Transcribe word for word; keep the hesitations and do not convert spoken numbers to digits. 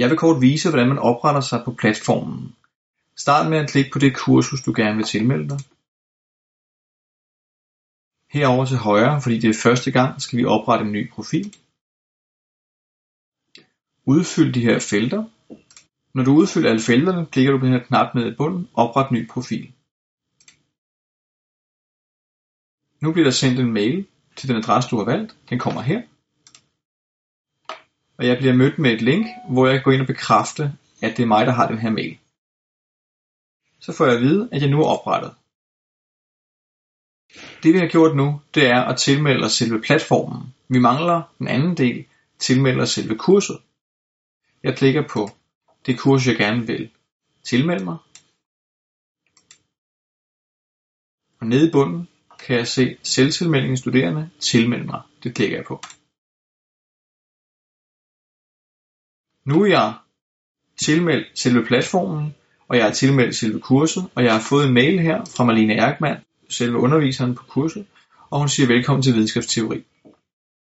Jeg vil kort vise, hvordan man opretter sig på platformen. Start med at klikke på det kursus, du gerne vil tilmelde dig. Herover til højre, fordi det er første gang, skal vi oprette en ny profil. Udfyld de her felter. Når du udfylder alle felterne, klikker du på den her knap nede i bunden, opret ny profil. Nu bliver der sendt en mail til den adresse, du har valgt. Den kommer her. Og jeg bliver mødt med et link, hvor jeg kan gå ind og bekræfte, at det er mig, der har den her mail. Så får jeg at vide, at jeg nu er oprettet. Det vi har gjort nu, det er at tilmelde os selve platformen. Vi mangler den anden del, tilmelde os selve kurset. Jeg klikker på det kursus, jeg gerne vil tilmelde mig. Og nede i bunden kan jeg se selvtilmelding studerende, tilmelde mig. Det klikker jeg på. Nu er jeg tilmeldt selve platformen, og jeg har tilmeldt selve kurset, og jeg har fået en mail her fra Malene Erkmann, selve underviseren på kurset, og hun siger velkommen til videnskabsteori.